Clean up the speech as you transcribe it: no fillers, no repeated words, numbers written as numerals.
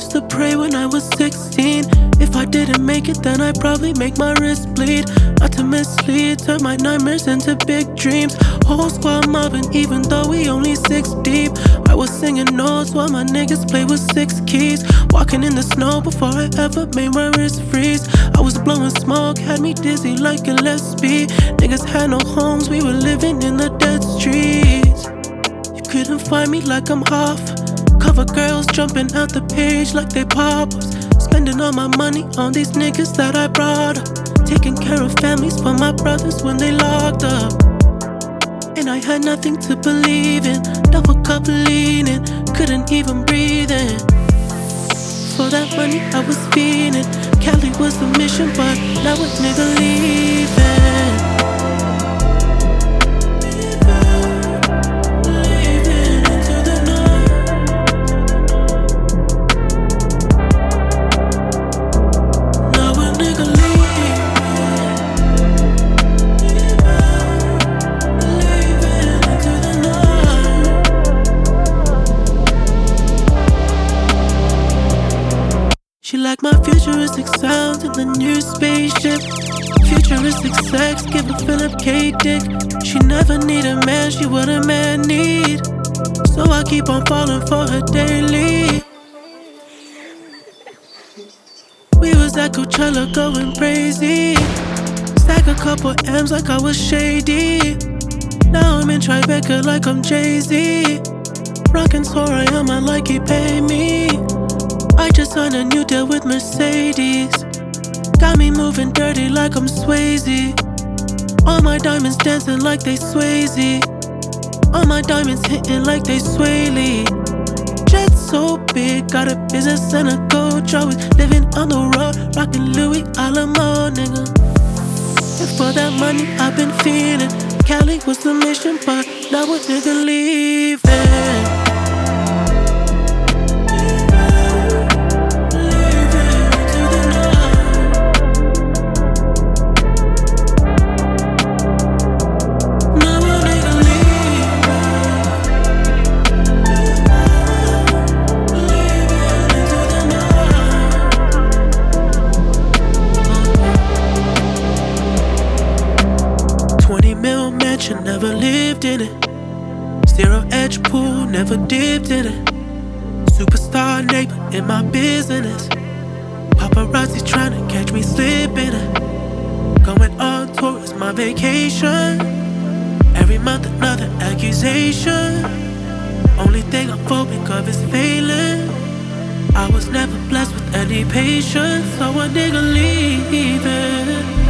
used to pray when I was 16. If I didn't make it, then I'd probably make my wrist bleed. Not to mislead, turn my nightmares into big dreams. Whole squad mobbing, even though we only 6 deep. I was singing notes while my niggas play with 6 keys. Walking in the snow before I ever made my wrist freeze. I was blowing smoke, had me dizzy like Gillespie. Niggas had no homes, we were living in the dead streets. You couldn't find me like I'm Hoff. Cover girls jumping out the page like they pop-ups. Spending all my money on these niggas that I brought up. Taking care of families for my brothers when they locked up. And I had nothing to believe in. Double cup leaning, couldn't even breathe in. For that money I was feeling. Cali was the mission, but now a nigga leaving. She liked my futuristic sounds in the new spaceship. Futuristic sex, give a Philip K dick. She never need a man, she what a man need. So I keep on falling for her daily. We was at Coachella going crazy. Stack a couple M's like I was shady. Now I'm in Tribeca like I'm Jay-Z. Rockin' Sorayama like he pay me. I just signed a new deal with Mercedes. Got me moving dirty like I'm Swayze. All my diamonds dancing like they Swayze. All my diamonds hitting like they Swaley. Jet so big, got a business and a coach. Always living on the road, rockin' Louis Alamo, nigga. And for that money I've been feeling. Cali was the mission, but now a nigga leaving. Mansion, never lived in it. Zero edge pool, never dipped in it. Superstar neighbor in my business. Paparazzi trying to catch me slipping it. Going on tour is my vacation. Every month another accusation. Only thing I'm phobic of is failing. I was never blessed with any patience, so a nigga leaving.